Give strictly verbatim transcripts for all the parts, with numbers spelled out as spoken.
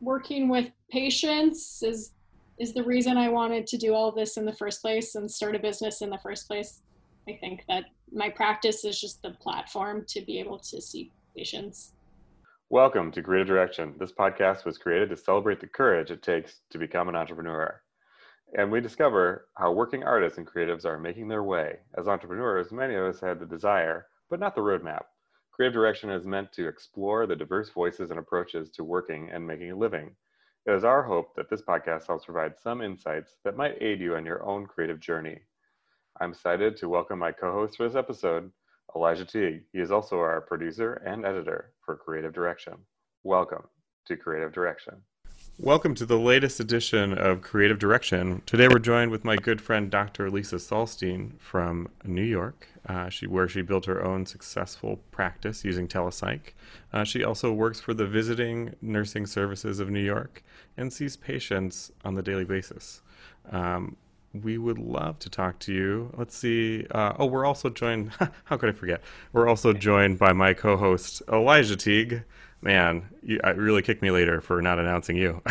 working with patients is is the reason I wanted to do all of this in the first place and start a business in the first place. I think that my practice is just the platform to be able to see patients. Welcome to Creative Direction. This podcast was created to celebrate the courage it takes to become an entrepreneur. And we discover how working artists and creatives are making their way. As entrepreneurs, many of us had the desire, but not the roadmap. Creative Direction is meant to explore the diverse voices and approaches to working and making a living. It is our hope that this podcast helps provide some insights that might aid you on your own creative journey. I'm excited to welcome my co-host for this episode, Elijah Teague. He is also our producer and editor for Creative Direction. Welcome to Creative Direction. Welcome to the latest edition of Creative Direction. Today we're joined with my good friend Doctor Lisa Saulstein from New York, uh, she, where she built her own successful practice using telepsych. Uh, she also works for the Visiting Nursing Services of New York and sees patients on the daily basis. Um, we would love to talk to you. Let's see. Uh, oh, we're also joined, how could I forget? We're also joined by my co-host Elijah Teague. Man, you, it really kicked me later for not announcing you.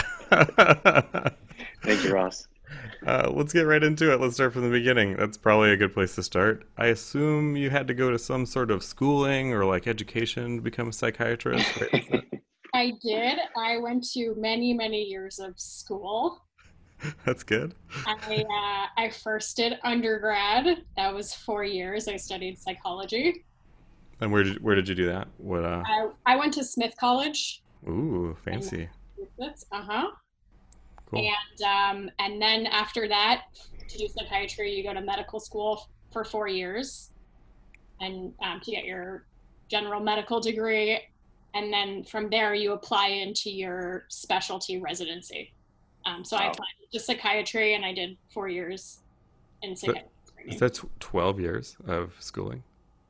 Thank you, Ross. Uh, let's get right into it. Let's start from the beginning. That's probably a good place to start. I assume you had to go to some sort of schooling or like education to become a psychiatrist, right? I did. I went to many, many years of school. That's good. I uh, I first did undergrad. That was four years. I studied psychology. And where did where did you do that? What? Uh... I, I went to Smith College. Ooh, fancy. Uh huh. Cool. And um, and then after that, to do psychiatry, you go to medical school for four years, and um, to get your general medical degree, and then from there you apply into your specialty residency. Um, so oh. I applied to psychiatry, and I did four years in psychiatry. So, is that twelve years of schooling?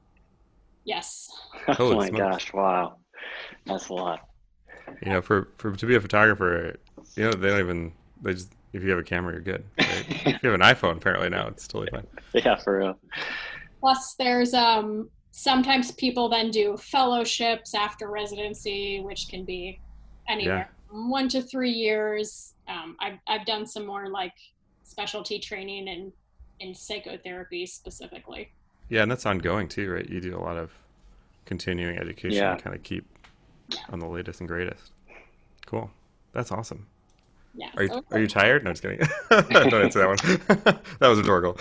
Yes. Oh my gosh! Wow, that's a lot. You know, for, for to be a photographer, you know, they don't even they just if you have a camera, you're good. Right? If you have an iPhone, apparently now it's totally fine. Yeah, for real. Plus, there's um sometimes people then do fellowships after residency, which can be anywhere Yeah. from one to three years. Um, I've I've done some more like specialty training in in psychotherapy specifically. Yeah, and that's ongoing too, right? You do a lot of continuing education yeah. to kind of keep yeah. on the latest and greatest. Cool. That's awesome. Yeah. Are you, are you tired? No, just kidding. Don't answer that one. That was rhetorical.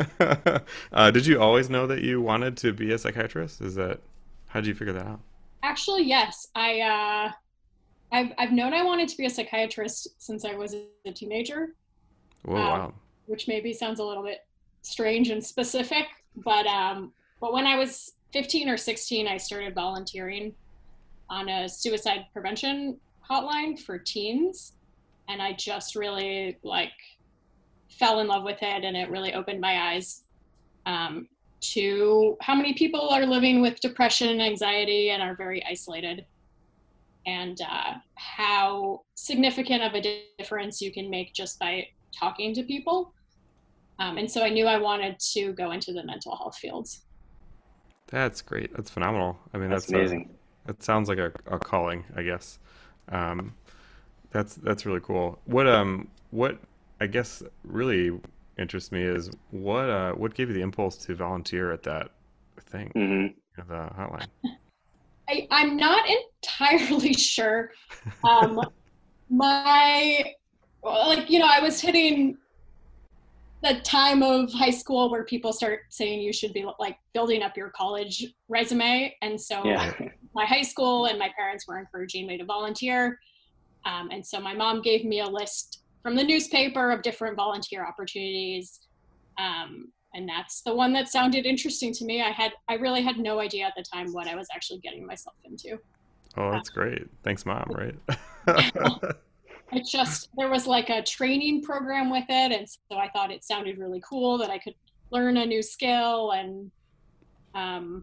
uh, did you always know that you wanted to be a psychiatrist? Is that, how did you figure that out? Actually, yes. I, uh, I've, I've known I wanted to be a psychiatrist since I was a teenager. Whoa, um, wow. Which maybe sounds a little bit strange and specific. But um, but when I was fifteen or sixteen, I started volunteering on a suicide prevention hotline for teens, and I just really like fell in love with it, and it really opened my eyes um, to how many people are living with depression and anxiety and are very isolated, and uh, how significant of a difference you can make just by talking to people. Um, and so I knew I wanted to go into the mental health field. That's great. That's phenomenal. I mean, that's, that's amazing. A, that sounds like a, a calling, I guess. Um, that's that's really cool. What um what I guess really interests me is what uh what gave you the impulse to volunteer at that thing, mm-hmm. the hotline? I, I'm not entirely sure. Um, my like you know I was hitting the time of high school where people start saying you should be like building up your college resume. And so yeah. my high school and my parents were encouraging me to volunteer. Um, and so my mom gave me a list from the newspaper of different volunteer opportunities. Um, and that's the one that sounded interesting to me. I had, I really had no idea at the time what I was actually getting myself into. Oh, that's um, great. Thanks, Mom, right? It just, there was like a training program with it. And so I thought it sounded really cool that I could learn a new skill. And um,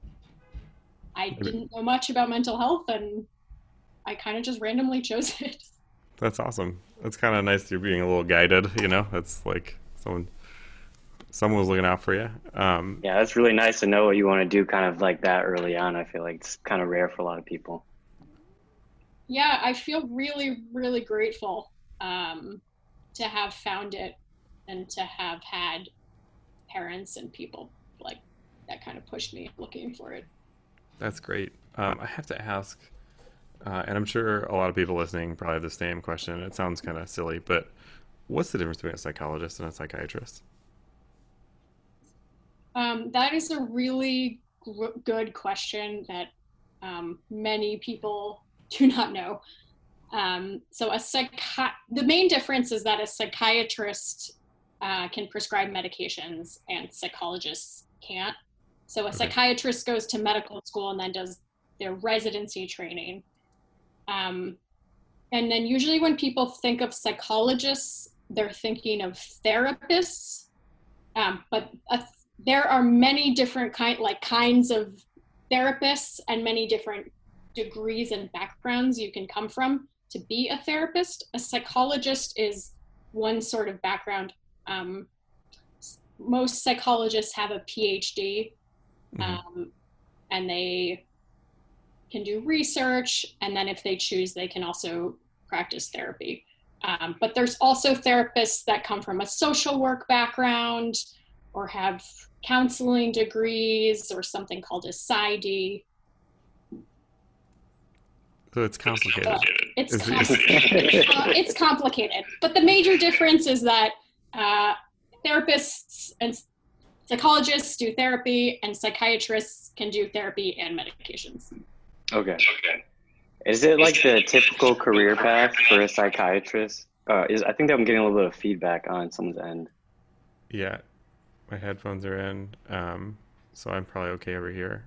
I didn't know much about mental health, and I kind of just randomly chose it. That's awesome. That's kind of nice you're being a little guided, you know? That's like someone, someone was looking out for you. Um, yeah, that's really nice to know what you want to do kind of like that early on. I feel like it's kind of rare for a lot of people. yeah, I feel really, really grateful um, to have found it and to have had parents and people like that kind of pushed me looking for it. That's great. Um, I have to ask, uh, and I'm sure a lot of people listening probably have the same question. It sounds kind of silly, but what's the difference between a psychologist and a psychiatrist? Um, that is a really gr- good question that um, many people do not know. Um, so a psychi- the main difference is that a psychiatrist uh, can prescribe medications and psychologists can't. So a Okay. psychiatrist goes to medical school and then does their residency training. Um, and then usually when people think of psychologists, they're thinking of therapists. Um, but a, there are many different kind like kinds of therapists and many different degrees and backgrounds you can come from to be a therapist. A psychologist is one sort of background. Um, most psychologists have a PhD, Mhm. um, and they can do research, and then if they choose, they can also practice therapy. Um, but there's also therapists that come from a social work background or have counseling degrees or something called a PsyD. So it's complicated. It's Is com- the, uh, it's complicated, but the major difference is that uh, therapists and psychologists do therapy, and psychiatrists can do therapy and medications. Okay. Okay. Is it like the typical career path for a psychiatrist? Uh, is I think that I'm getting a little bit of feedback on someone's end. yeah, my headphones are in, um, so I'm probably okay over here.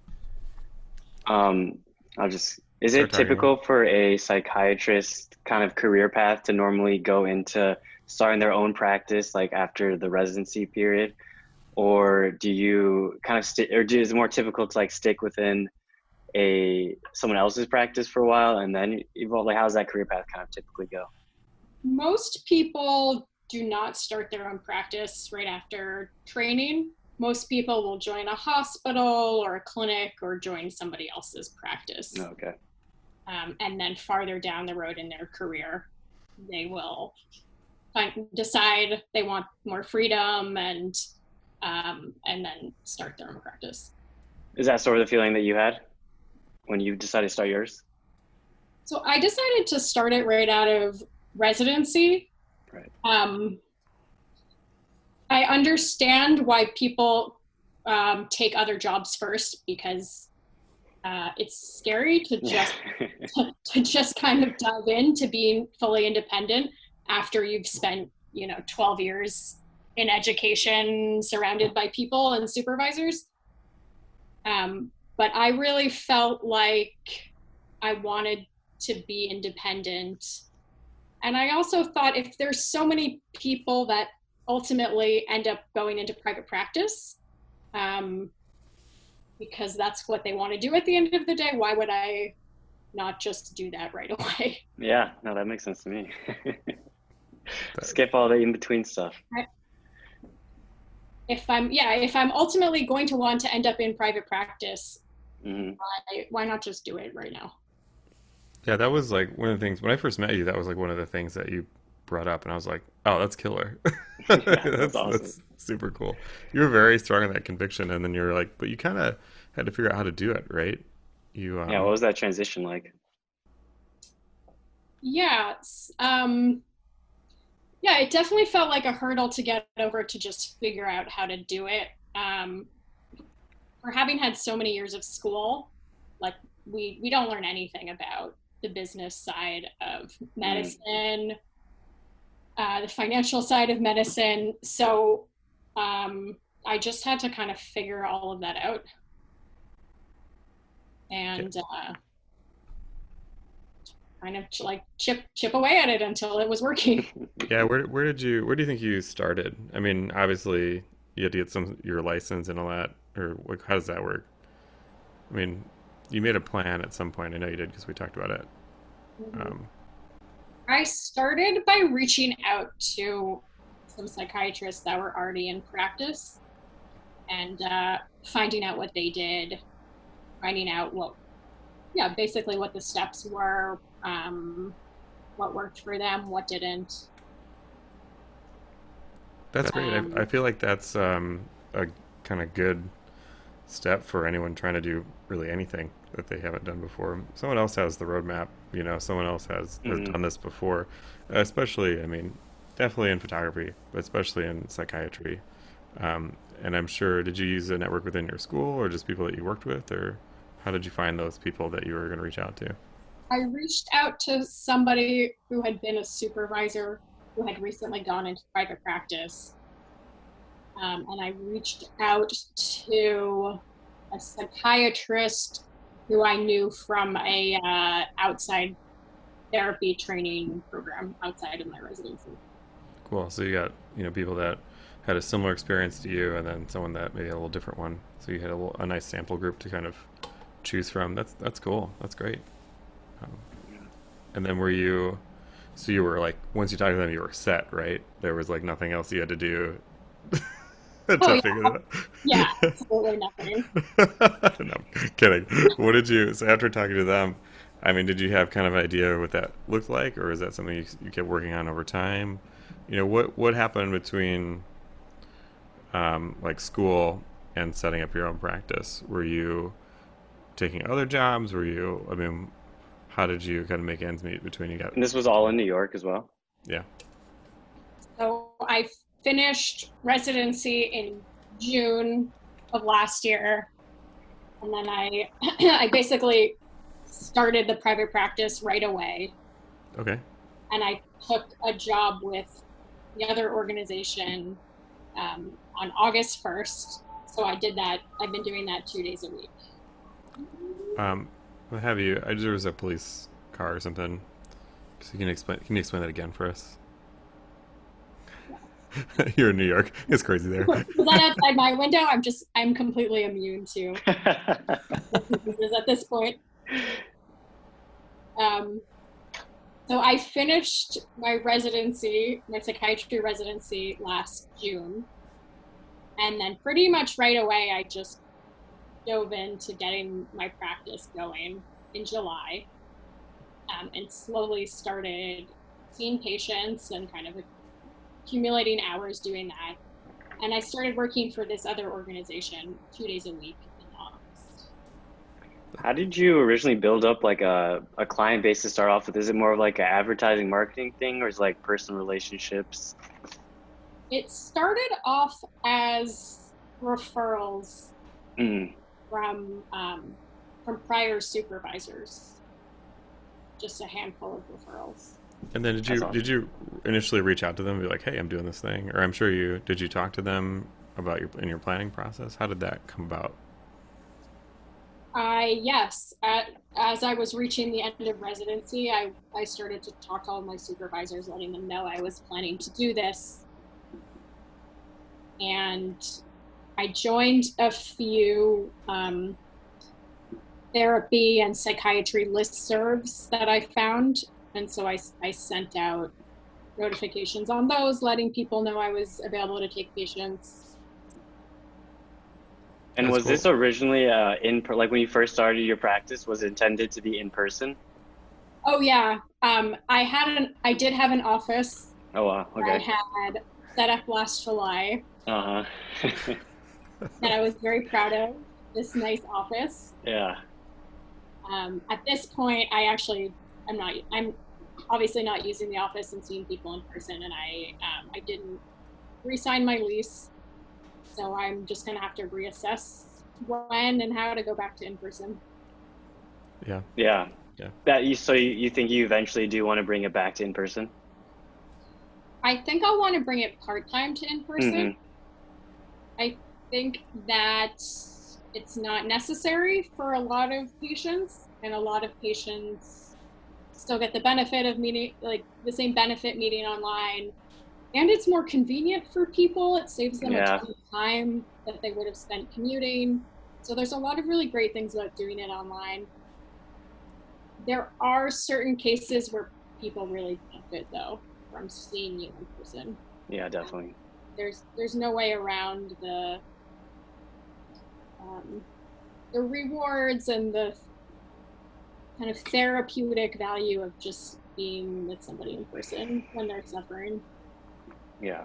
Um, I'll just, is Start it talking again. typical for a psychiatrist kind of career path to normally go into starting their own practice like after the residency period? Or do you kind of stick, or do, is it more typical to like stick within a someone else's practice for a while and then evolve? Like, how does that career path kind of typically go? Most people do not start their own practice right after training. Most people will join a hospital or a clinic or join somebody else's practice. Okay. Um, and then farther down the road in their career, they will find, decide they want more freedom and um, and then start their own practice. Is that sort of the feeling that you had when you decided to start yours? So I decided to start it right out of residency. Right. Um, I understand why people um, take other jobs first because uh, it's scary to just to, to just kind of dive into being fully independent after you've spent you know twelve years in education surrounded by people and supervisors. Um, but I really felt like I wanted to be independent. And I also thought if there's so many people that ultimately end up going into private practice, um, because that's what they want to do at the end of the day, why would I not just do that right away? Yeah, no, that makes sense to me. That- Skip all the in-between stuff. If I'm, yeah, if I'm ultimately going to want to end up in private practice, Hmm. why, why not just do it right now? Yeah, that was like one of the things when I first met you. That was like one of the things that you brought up, and I was like, "Oh, that's killer. Yeah, that's that's awesome. that's super cool." You were very strong in that conviction, and then you were like, "But you kind of had to figure out how to do it, right?" You Yeah, what um, was that transition like? Yeah, s- um, yeah, it definitely felt like a hurdle to get over to just figure out how to do it. Um, for having had so many years of school, like we we don't learn anything about the business side of Mm. medicine, uh, the financial side of medicine. So um, I just had to kind of figure all of that out yeah, and uh, kind of like chip chip away at it until it was working. yeah. Where where did you where do you think you started? I mean, obviously you had to get some your license and all that, or like, how does that work? I mean, you made a plan at some point. I know you did because we talked about it. Um, I started by reaching out to some psychiatrists that were already in practice and uh, finding out what they did, finding out what, yeah, basically what the steps were, um, what worked for them, what didn't. That's great. Um, I, I feel like that's um, a kind of good step for anyone trying to do really anything that they haven't done before. Someone else has the roadmap, you know, someone else has, has Mhm. done this before, especially, I mean, definitely in photography, but especially in psychiatry. Um, and I'm sure, did you use a network within your school or just people that you worked with, or how did you find those people that you were going to reach out to? I reached out to somebody who had been a supervisor who had recently gone into private practice. Um, and I reached out to a psychiatrist who I knew from a uh, outside therapy training program outside of my residency. Cool. So you got, you know, people that had a similar experience to you and then someone that maybe had a little different one. So you had a, little, a nice sample group to kind of choose from. That's that's cool. That's great. Um, and then were you, so you were like, once you talked to them, you were set, right? There was like nothing else you had to do to Oh, yeah. figure it Yeah, out. absolutely nothing. No, I'm kidding. What did you, so after talking to them, I mean, did you have kind of an idea what that looked like, or is that something you, you kept working on over time? You know, what, what happened between um, like school and setting up your own practice? Were you taking other jobs? Were you, I mean, how did you kind of make ends meet between you got, And this was all in New York as well. yeah. So I finished residency in June of last year. And then I, I basically started the private practice right away. Okay. And I took a job with the other organization um, on August first. So I did that. I've been doing that two days a week. Um, what have you, I, there was a police car or something. So you can explain, can you explain that again for us? You're in New York. It's crazy there. Is that outside my window? I'm just, I'm completely immune to diseases at this point. Um, so I finished my residency, my psychiatry residency last June. And then pretty much right away, I just dove into getting my practice going in July, um, and slowly started seeing patients and kind of accumulating hours doing that. And I started working for this other organization two days a week in August. How did you originally build up like a, a client base to start off with? Is it more of like an advertising marketing thing, or is it like personal relationships? It started off as referrals Mm. from um, from prior supervisors, just a handful of referrals. And then did you That's awesome. did you initially reach out to them and be like, "Hey, I'm doing this thing," or I'm sure you did. You talk to them about your in your planning process? How did that come about? I yes, at, as I was reaching the end of residency, I I started to talk to all of my supervisors, letting them know I was planning to do this, and I joined a few um, therapy and psychiatry listservs that I found. And so I, I sent out notifications on those, letting people know I was available to take patients. And That's was this cool. originally uh, in per- like when you first started your practice? Was it intended to be in person? Oh yeah, um, I had an I did have an office Oh wow, that I okay. had set up last July Uh huh. that I was very proud of. This nice office. Yeah. Um, at this point, I actually I'm not I'm obviously not using the office and seeing people in person, and I um, I didn't re-sign my lease, so I'm just gonna have to reassess when and how to go back to in person. Yeah. Yeah. Yeah. That you so you, you think you eventually do want to bring it back to in person? I think I'll want to bring it part-time to in person. Mm-hmm. I think that it's not necessary for a lot of patients, and a lot of patients still get the benefit of meeting, like the same benefit meeting online, and it's more convenient for people. It saves them a Yeah. ton of time that they would have spent commuting. So there's a lot of really great things about doing it online. There are certain cases where people really benefit though from seeing you in person. Yeah, definitely. There's there's no way around the um, the rewards and the kind of therapeutic value of just being with somebody in person when they're suffering. Yeah.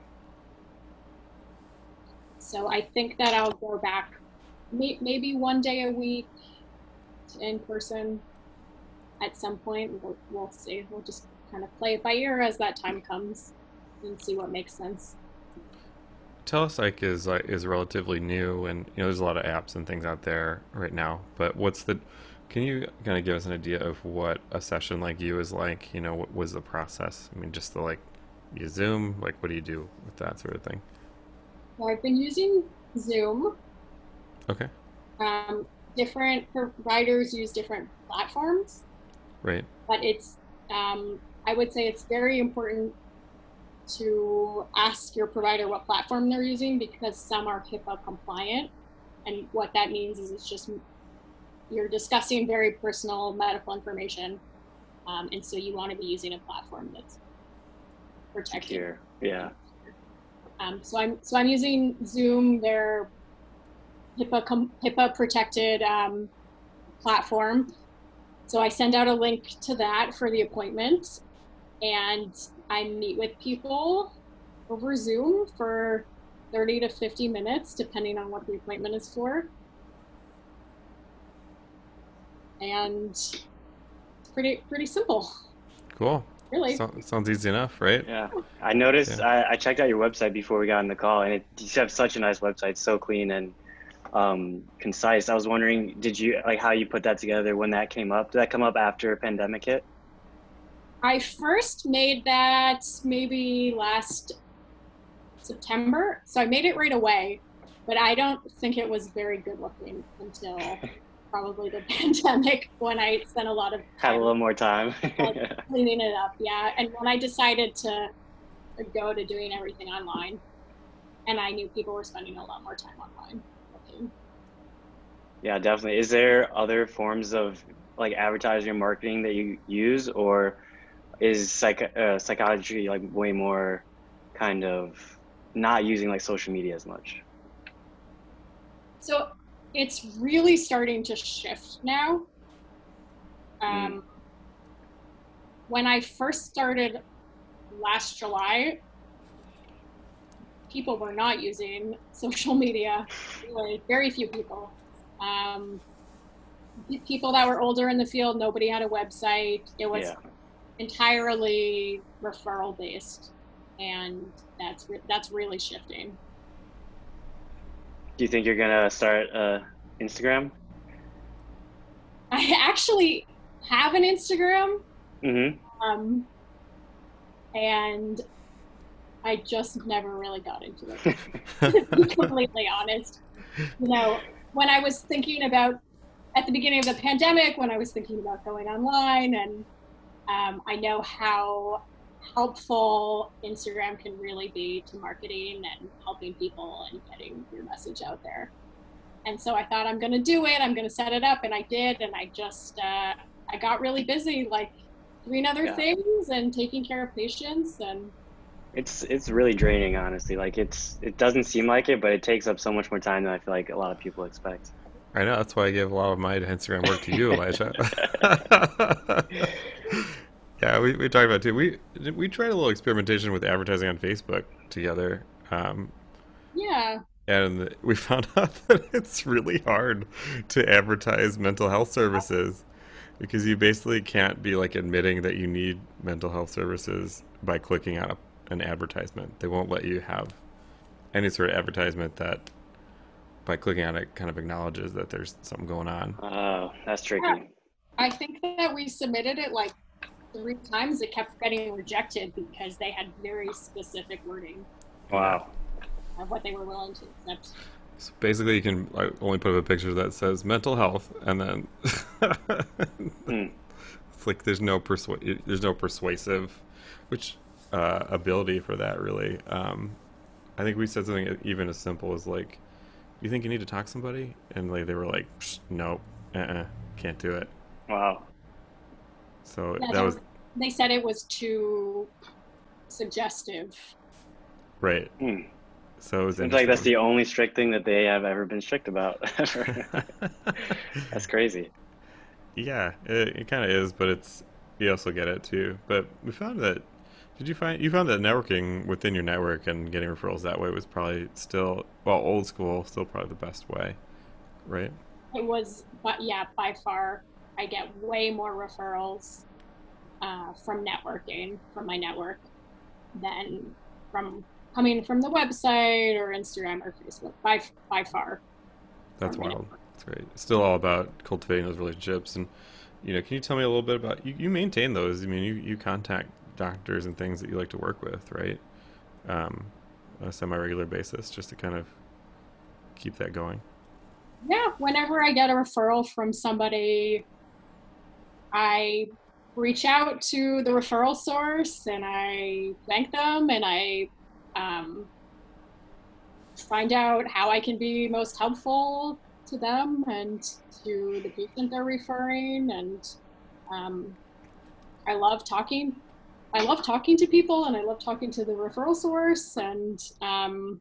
So I think that I'll go back may, maybe one day a week in person at some point. We'll, we'll see. We'll just kind of play it by ear as that time comes and see what makes sense. Telepsych is like is relatively new, and you know there's a lot of apps and things out there right now. But what's the? Can you kind of give us an idea of what a session like you is like? You know, what was the process? I mean, just the like, you Zoom. Like, what do you do with that sort of thing? Well, I've been using Zoom. Okay. Um, different providers use different platforms. Right. But it's, um, I would say it's very important to ask your provider what platform they're using, because some are HIPAA compliant. And what that means is it's just, you're discussing very personal medical information. Um, and so you want to be using a platform that's protected. Here. Yeah. Um, so I'm, so I'm using Zoom, their HIPAA, com- HIPAA protected um, platform. So I send out a link to that for the appointment, and I meet with people over Zoom for thirty to fifty minutes, depending on what the appointment is for. And it's pretty, pretty simple. Cool. Really. So, sounds easy enough, right? Yeah. I noticed, Yeah. I, I checked out your website before we got on the call, and it, you have such a nice website, so clean and um, concise. I was wondering, did you, like how you put that together when that came up? Did that come up after a pandemic hit? I first made that maybe last September. So I made it right away, but I don't think it was very good looking until probably the pandemic, when I spent a lot of time Had a little more time. like, cleaning it up. Yeah. And when I decided to go to doing everything online, and I knew people were spending a lot more time online. Okay. Yeah, definitely. Is there other forms of like advertising or marketing that you use, or is psych uh, psychiatry like way more kind of not using like social media as much? So it's really starting to shift now. Um, Mm. When I first started last July, people were not using social media. Really, very few people. Um, people that were older in the field, nobody had a website. It was Yeah. entirely referral based, and that's re- that's really shifting. Do you think you're gonna start uh, Instagram? I actually have an Instagram, Mm-hmm. um, and I just never really got into it, to be completely honest. You know, when I was thinking about, at the beginning of the pandemic, when I was thinking about going online, and um, I know how helpful Instagram can really be to marketing and helping people and getting your message out there. And so I thought, I'm going to do it. I'm going to set it up. And I did. And I just, uh, I got really busy, like doing other Yeah. things and taking care of patients. And It's it's really draining, honestly. Like it's it doesn't seem like it, but it takes up so much more time than I feel like a lot of people expect. I know, that's why I gave a lot of my Instagram work to you, Elijah. Yeah, we, we talked about it too. We we tried a little experimentation with advertising on Facebook together, um, yeah, and we found out that it's really hard to advertise mental health services, because you basically can't be like admitting that you need mental health services by clicking on a, an advertisement. They won't let you have any sort of advertisement that by clicking on it kind of acknowledges that there's something going on. Oh, that's tricky. Yeah. I think that we submitted it like three times. It kept getting rejected because they had very specific wording Wow. of what they were willing to accept. So basically, you can like, only put up a picture that says mental health, and then Hmm. it's like there's no persu- there's no persuasive, which uh, ability for that really. Um, I think we said something even as simple as like, "You think you need to talk to somebody?" And like they were like, "No, uh-uh, can't do it." Wow. So Yeah, that they, was they said it was too suggestive. right. Hmm. So it was Seems like that's interesting. the only strict thing that they have ever been strict about. That's crazy. Yeah, it, it kind of is, but it's you also get it too. But we found that. Did you find you found that networking within your network and getting referrals that way was probably still well old school, still probably the best way, right? It was, but yeah, by far, I get way more referrals uh, from networking, from my network, than from coming from the website or Instagram or Facebook. By by far, That's from my wild. network. That's great. It's still all about cultivating those relationships, and you know, can you tell me a little bit about you? You maintain those. I mean, you you contact doctors and things that you like to work with, right? Um, on a semi-regular basis, just to kind of keep that going. Yeah, whenever I get a referral from somebody, I reach out to the referral source and I thank them and I um, find out how I can be most helpful to them and to the patient they're referring. And um, I love talking. I love talking to people and I love talking to the referral source and um,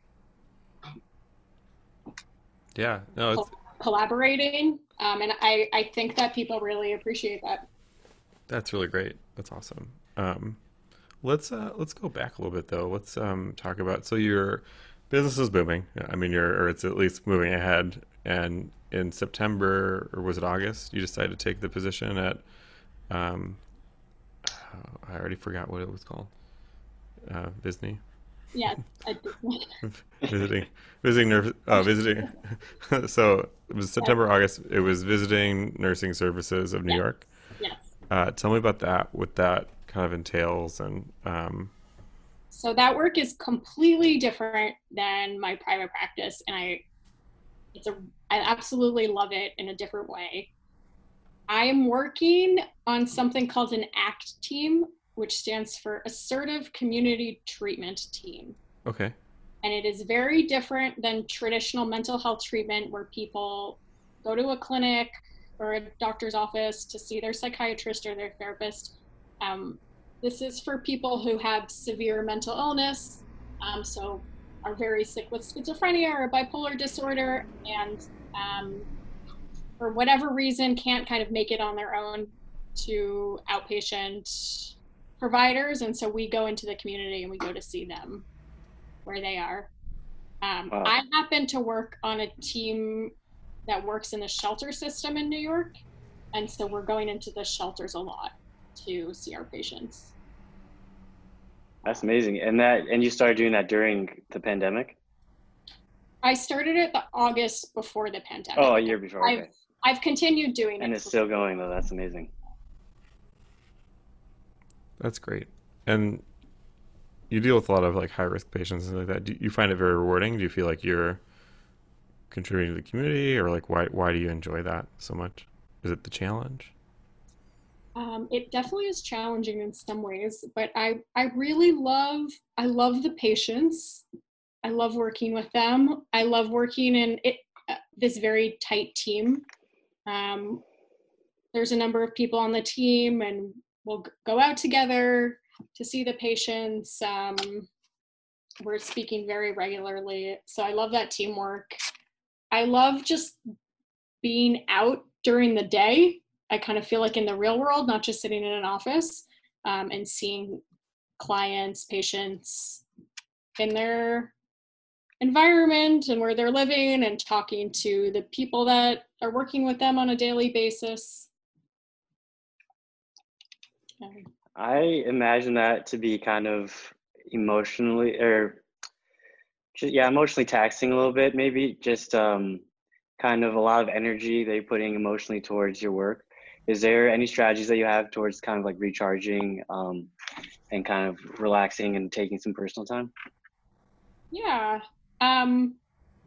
Yeah, no, it's col- collaborating. Um, and I, I think that people really appreciate that. that's really great. That's awesome. Um, let's uh, let's go back a little bit though. Let's um, talk about so your business is booming. I mean, you're or it's at least moving ahead. And in September or was it August, you decided to take the position at um, I already forgot what it was called. Uh, Visney. Yeah, I, visiting visiting nurse uh, visiting so it was September August it was visiting nursing services of New yeah, York. yeah. Uh, tell me about that, what that kind of entails, and um, So that work is completely different than my private practice, and I, it's a, I absolutely love it in a different way. I am working on something called an ACT team, which stands for Assertive Community Treatment Team. okay. And it is very different than traditional mental health treatment where people go to a clinic or a doctor's office to see their psychiatrist or their therapist. Um, this is for people who have severe mental illness, um, so are very sick with schizophrenia or bipolar disorder, and um, for whatever reason can't kind of make it on their own to outpatient providers. And so we go into the community and we go to see them where they are. Um, Wow. I happen to work on a team that works in the shelter system in New York. And so we're going into the shelters a lot to see our patients. That's amazing. And that and you started doing that during the pandemic? I started it the August before the pandemic. Oh, a year before. Okay. I've, I've continued doing And it. it's still going though. That's amazing. That's great. And you deal with a lot of like high risk patients and like that. Do you find it very rewarding? Do you feel like you're contributing to the community, or like why why do you enjoy that so much? Is it the challenge? Um, it definitely is challenging in some ways, but I, I really love, I love the patients. I love working with them. I love working in it, uh, this very tight team. Um, there's a number of people on the team and we'll g- go out together to see the patients. Um, we're speaking very regularly. So I love that teamwork. I love just being out during the day. I kind of feel like in the real world, not just sitting in an office, um, and seeing clients, patients in their environment and where they're living and talking to the people that are working with them on a daily basis. Um, I imagine that to be kind of emotionally or just, yeah, emotionally taxing a little bit, maybe just um, kind of a lot of energy that you're putting emotionally towards your work. Is there any strategies that you have towards kind of like recharging um, and kind of relaxing and taking some personal time? yeah. Um,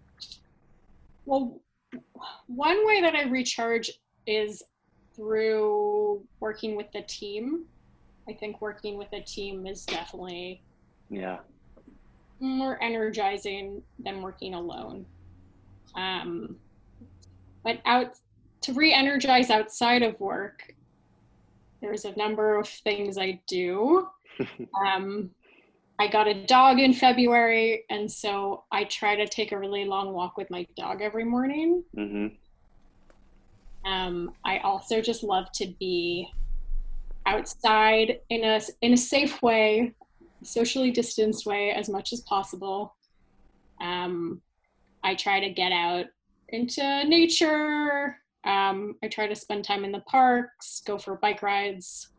well, one way that I recharge is through working with the team. I think working with a team is definitely Yeah. more energizing than working alone. Um, but out to re-energize outside of work, there's a number of things I do. Um, I got a dog in February, and so I try to take a really long walk with my dog every morning. Mm-hmm. Um, I also just love to be outside in a in a safe way, socially distanced way as much as possible. Um, I try to get out into nature. Um, I try to spend time in the parks, go for bike rides,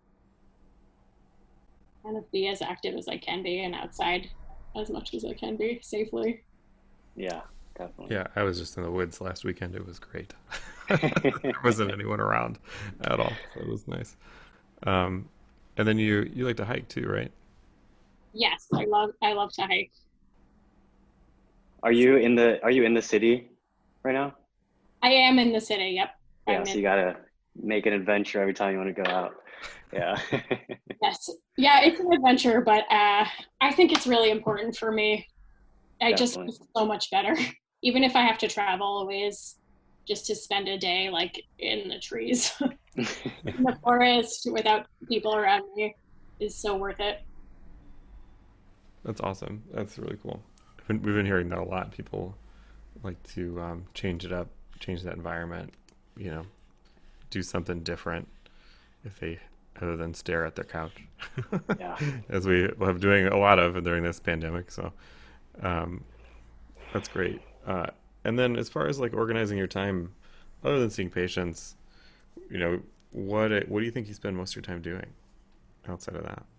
kind of be as active as I can be and outside as much as I can be safely. Yeah, definitely. Yeah, I was just in the woods last weekend. It was great. There wasn't anyone around at all, so it was nice. Um, and then you you like to hike too, right? Yes, I love I love to hike. Are you in the Are you in the city right now? I am in the city. Yep, Yeah, I'm so in. you gotta make an adventure every time you want to go out. Yeah. Yes, yeah, it's an adventure, but uh, I think it's really important for me. I just Definitely. feel so much better, even if I have to travel a ways, just to spend a day like in the trees, in the forest, without people around me, is so worth it. That's awesome. That's really cool. I've been, we've been hearing that a lot. People like to um, change it up, change that environment, you know, do something different if they other than stare at their couch, Yeah. as we have doing a lot of during this pandemic. So um, that's great. Uh, and then as far as like organizing your time, other than seeing patients, you know, what what do you think you spend most of your time doing outside of that?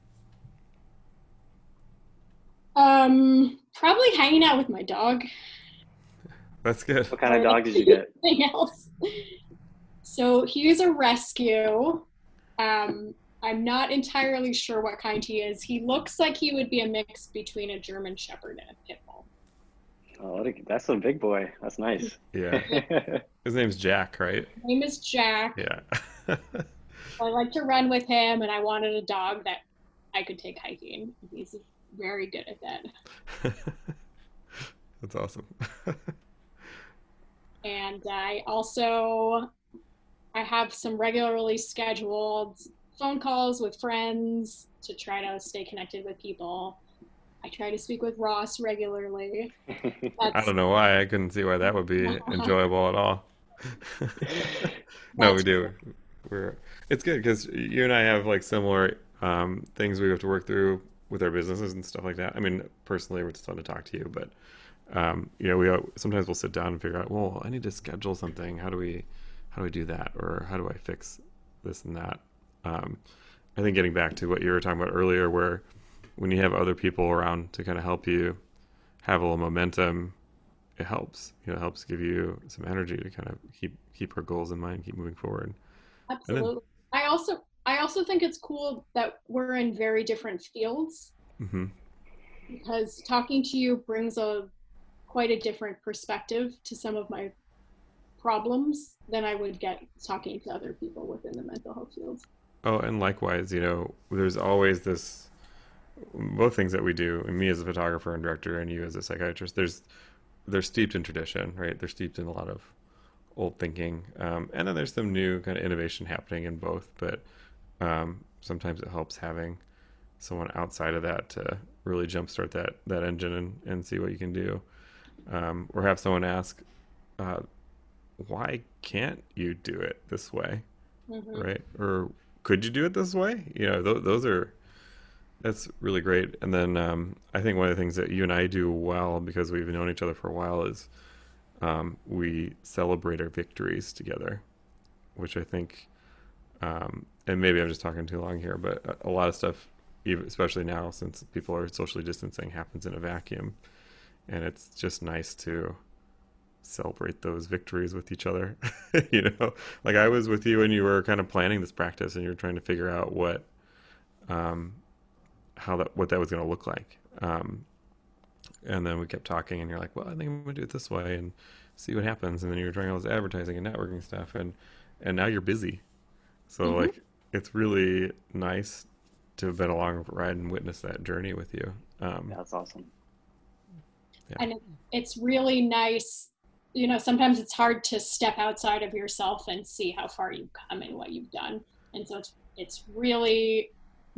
Um, probably hanging out with my dog That's good. What kind of more than dog did you get? anything else. So he's a rescue. Um, I'm not entirely sure what kind he is. He looks like he would be a mix between a German Shepherd and a Pit Bull. Oh, what a, that's a big boy. That's nice. Yeah. His name's Jack, right? His name is Jack. Yeah. I like to run with him, and I wanted a dog that I could take hiking. He's very good at that. That's awesome. And I also I have some regularly scheduled phone calls with friends to try to stay connected with people. I try to speak with Ross regularly. I That's don't know why. I couldn't see why that would be enjoyable at all. No, we that's do. We're it's good because you and I have like similar um, things we have to work through with our businesses and stuff like that. I mean, personally, it's fun to talk to you, but um, you know, we uh, sometimes we'll sit down and figure out, well, I need to schedule something. How do we, how do we do that, or how do I fix this and that? Um, I think getting back to what you were talking about earlier, where when you have other people around to kind of help you have a little momentum, it helps. You know, it helps give you some energy to kind of keep keep our goals in mind, keep moving forward. And then, absolutely. I also I also think it's cool that we're in very different fields hmm because talking to you brings a quite a different perspective to some of my problems than I would get talking to other people within the mental health field. oh, and likewise, you know, there's always this both things that we do, and me as a photographer and director, and you as a psychiatrist. There's they're steeped in tradition, right? They're steeped in a lot of old thinking, um, and then there's some new kind of innovation happening in both. But um, sometimes it helps having someone outside of that to really jumpstart that that engine and, and see what you can do, um, or have someone ask, uh, "Why can't you do it this way?" Mm-hmm. Right? Or could you do it this way? You know, th- those are that's really great. And then um, I think one of the things that you and I do well because we've known each other for a while is um, we celebrate our victories together, which I think, um, and maybe I'm just talking too long here, but a, a lot of stuff, even, especially now since people are socially distancing, happens in a vacuum. And it's just nice to celebrate those victories with each other. You know, like I was with you and you were kind of planning this practice and you're trying to figure out what, um, how that, what that was going to look like. Um, and then we kept talking and you're like, well, I think I'm going to do it this way and see what happens. And then you're trying all this advertising and networking stuff. And, and now you're busy. So Mm-hmm. like, it's really nice to have been along for a ride and witness that journey with you. Um, That's awesome. yeah. And it's really nice. You know, sometimes it's hard to step outside of yourself and see how far you've come and what you've done. And so it's it's really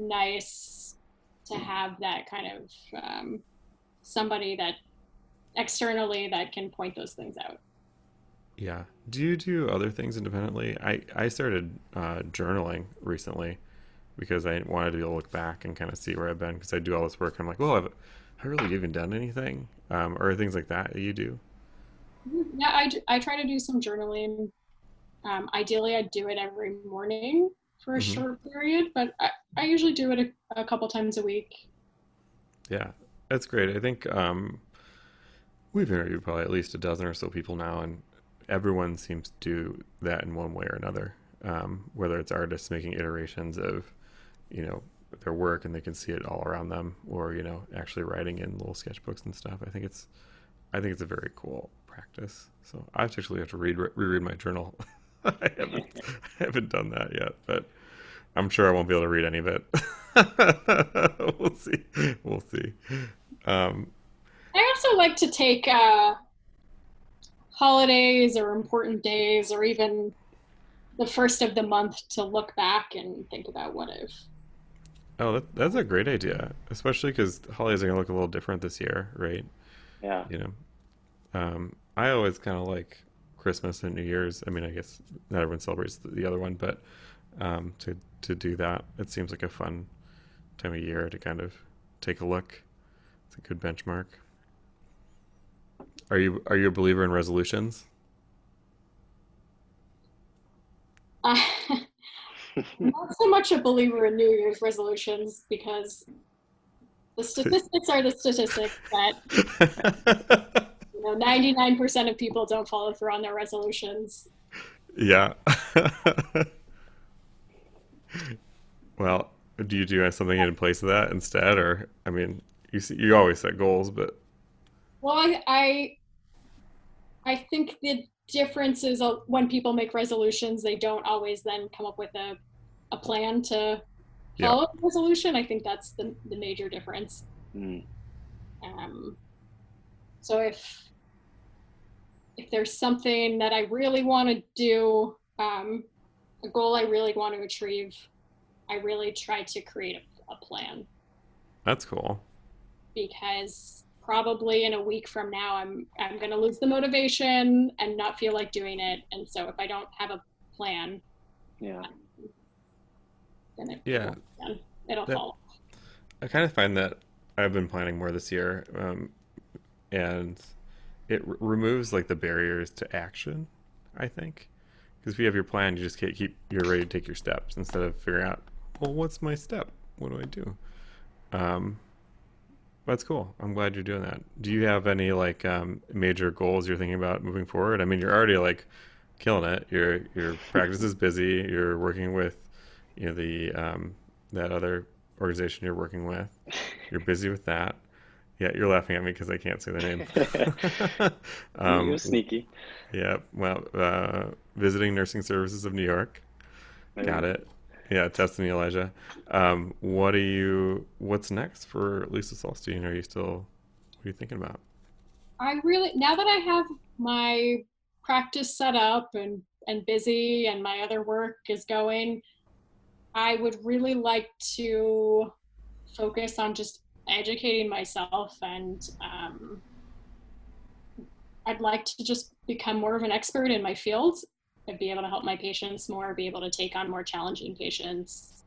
nice to have that kind of um, somebody that externally that can point those things out. Yeah. Do you do other things independently? I, I started uh, journaling recently because I wanted to be able to look back and kind of see where I've been because I do all this work. And I'm like, well, have I really even done anything? Um, or things like that that you do? Yeah, I, d- I try to do some journaling. Um, ideally, I do it every morning for a Hmm. short period, but I, I usually do it a, a couple times a week. Yeah, that's great. I think um, we've interviewed probably at least a dozen or so people now, and everyone seems to do that in one way or another. Um, whether it's artists making iterations of, you know, their work and they can see it all around them, or you know, actually writing in little sketchbooks and stuff. I think it's, I think it's a very cool practice. So I actually have to read reread my journal. I haven't, I haven't done that yet, but I'm sure I won't be able to read any of it. We'll see. We'll see. Um, I also like to take uh, holidays or important days or even the first of the month to look back and think about what I've. oh, that, that's a great idea, especially because holidays are gonna look a little different this year, right? Yeah. You know, um, I always kind of like Christmas and New Year's. I mean, I guess not everyone celebrates the, the other one, but um, to to do that, it seems like a fun time of year to kind of take a look. It's a good benchmark. Are you are you a believer in resolutions? Uh, not so much a believer in New Year's resolutions because the statistics are the statistics that you know ninety-nine percent of people don't follow through on their resolutions. Yeah. Well, do you do have something in place of that instead, or I mean, you see, you always set goals, but Well, I I, I think the difference is uh, when people make resolutions, they don't always then come up with a, a plan to yeah, follow the resolution. I think that's the, the major difference. Mm, Um, so if if there's something that I really want to do, um, a goal I really want to achieve, I really try to create a, a plan that's cool. because probably in a week from now I'm I'm going to lose the motivation and not feel like doing it. And so if I don't have a plan, yeah. then it, it Yeah, won't be done. It'll that fall. I kind of find that I've been planning more this year, um, and it r- removes like the barriers to action. I think because if you have your plan, you just keep, keep you're ready to take your steps instead of figuring out, well, what's my step? What do I do? Um, That's cool. I'm glad you're doing that. Do you have any like um, major goals you're thinking about moving forward? I mean, you're already like killing it. Your your practice is busy. You're working with, you know, the um, that other organization you're working with. You're busy with that. Yeah, you're laughing at me because I can't say the name. You're um, sneaky. yeah, well, uh, visiting nursing services of New York. Got Maybe. it. Yeah, Destiny Elijah. Um, what are you? What's next for Lisa Solstein? Are you still? What are you thinking about? I really now that I have my practice set up and and busy and my other work is going, I would really like to focus on just educating myself and um, I'd like to just become more of an expert in my field and be able to help my patients more, be able to take on more challenging patients.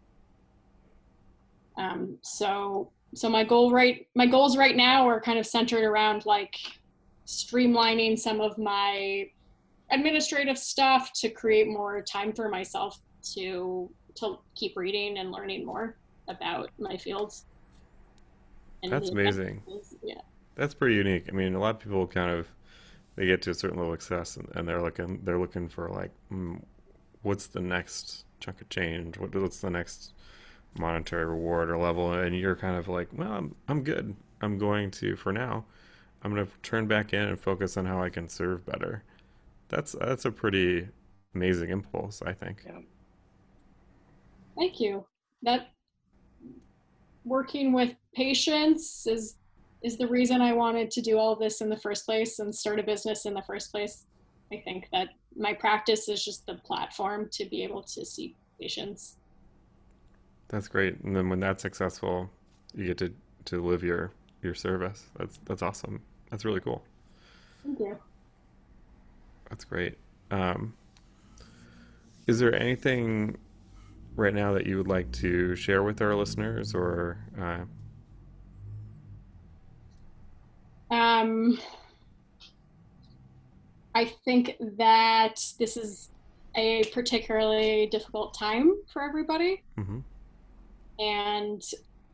Um, so so my goal right my goals right now are kind of centered around like streamlining some of my administrative stuff to create more time for myself to to keep reading and learning more about my fields and That's the amazing. yeah. That's pretty unique. I mean, a lot of people kind of they get to a certain level of success and, and they're looking they're looking for like, mm, what's the next chunk of change? What, what's the next monetary reward or level? And you're kind of like, well, I'm I'm good. I'm going to for now. I'm going to turn back in and focus on how I can serve better. That's that's a pretty amazing impulse, I think. Yeah. Thank you. That working with patients is is the reason I wanted to do all of this in the first place and start a business in the first place. I think that my practice is just the platform to be able to see patients. That's great. And then when that's successful, you get to to live your your service. That's that's awesome. That's really cool. Thank you. That's great. Um, is there anything right now that you would like to share with our listeners, or uh... Um, I think that this is a particularly difficult time for everybody. Mm-hmm. And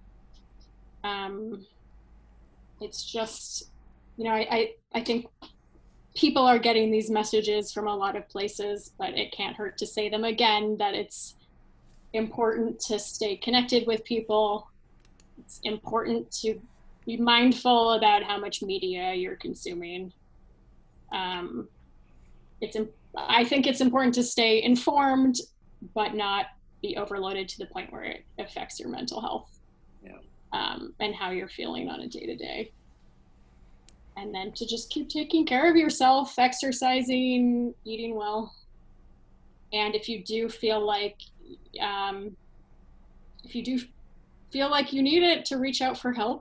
um, it's just, you know, I, I, I think people are getting these messages from a lot of places, but it can't hurt to say them again, that it's important to stay connected with people. It's important to be mindful about how much media you're consuming. Um, it's, I think it's important to stay informed, but not be overloaded to the point where it affects your mental health. Yeah. Um, and how you're feeling on a day-to-day. And then to just keep taking care of yourself, exercising, eating well. And if you do feel like, um, if you do feel like you need it, to reach out for help.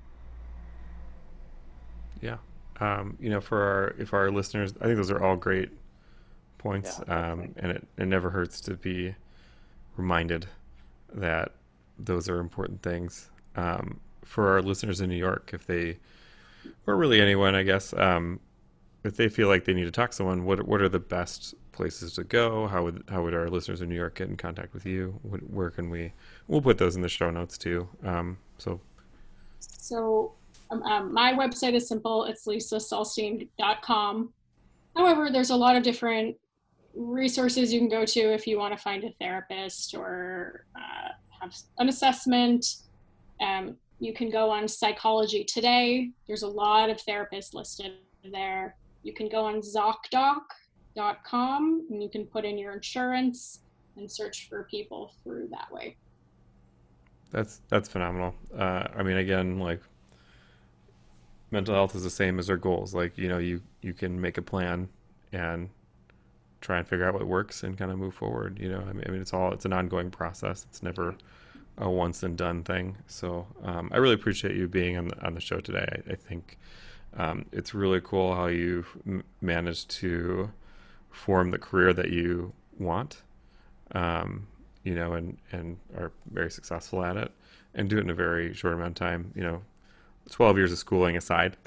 Yeah. Um, you know, for our, if our listeners, I think those are all great points. Yeah, um, and it, it never hurts to be reminded that those are important things. Um, for our listeners in New York, if they, or really anyone, I guess, um, if they feel like they need to talk to someone, what what are the best places to go? How would how would our listeners in New York get in contact with you? What, where can we? We'll put those in the show notes too. Um, so, so um, um, my website is simple. It's lisa salstein dot com. However, there's a lot of different resources you can go to if you want to find a therapist or uh, have an assessment. Um, you can go on Psychology Today. There's a lot of therapists listed there. You can go on ZocDoc dot com and you can put in your insurance and search for people through that way. That's that's phenomenal. Uh, I mean, again, like mental health is the same as our goals. Like, you know, you you can make a plan and try and figure out what works and kind of move forward. You know, I mean, I mean it's all it's an ongoing process. It's never a once and done thing. So um, I really appreciate you being on the, on the show today. I, I think um, it's really cool how you've m- managed to form the career that you want, um, you know, and, and are very successful at it and do it in a very short amount of time, you know, twelve years of schooling aside,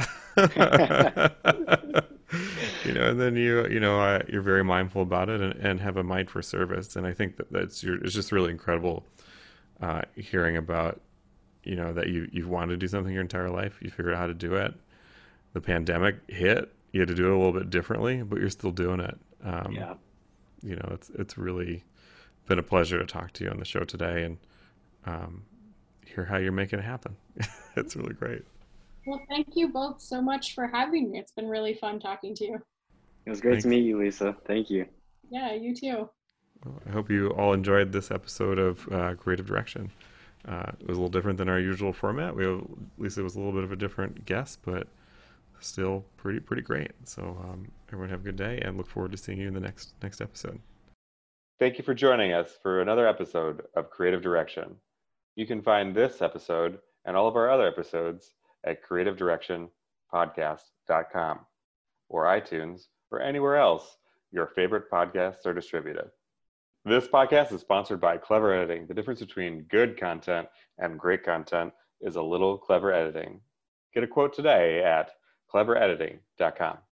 you know, and then you, you know, uh, you're very mindful about it and, and have a mind for service. And I think that that's your, it's just really incredible Uh, hearing about, you know, that you, you've wanted to do something your entire life. You figured out how to do it. The pandemic hit. You had to do it a little bit differently, but you're still doing it. Um, yeah. You know, it's it's really been a pleasure to talk to you on the show today and um, hear how you're making it happen. It's really great. Well, thank you both so much for having me. It's been really fun talking to you. It was great Thanks. to meet you, Lisa. Thank you. Yeah, you too. Well, I hope you all enjoyed this episode of uh, Creative Direction. Uh, it was a little different than our usual format. We have, Lisa was a little bit of a different guest, but still pretty pretty great. So um, everyone have a good day and look forward to seeing you in the next next episode. Thank you for joining us for another episode of Creative Direction. You can find this episode and all of our other episodes at creative direction podcast dot com or iTunes or anywhere else your favorite podcasts are distributed. This podcast is sponsored by Clever Editing. The difference between good content and great content is a little clever editing. Get a quote today at clever editing dot com.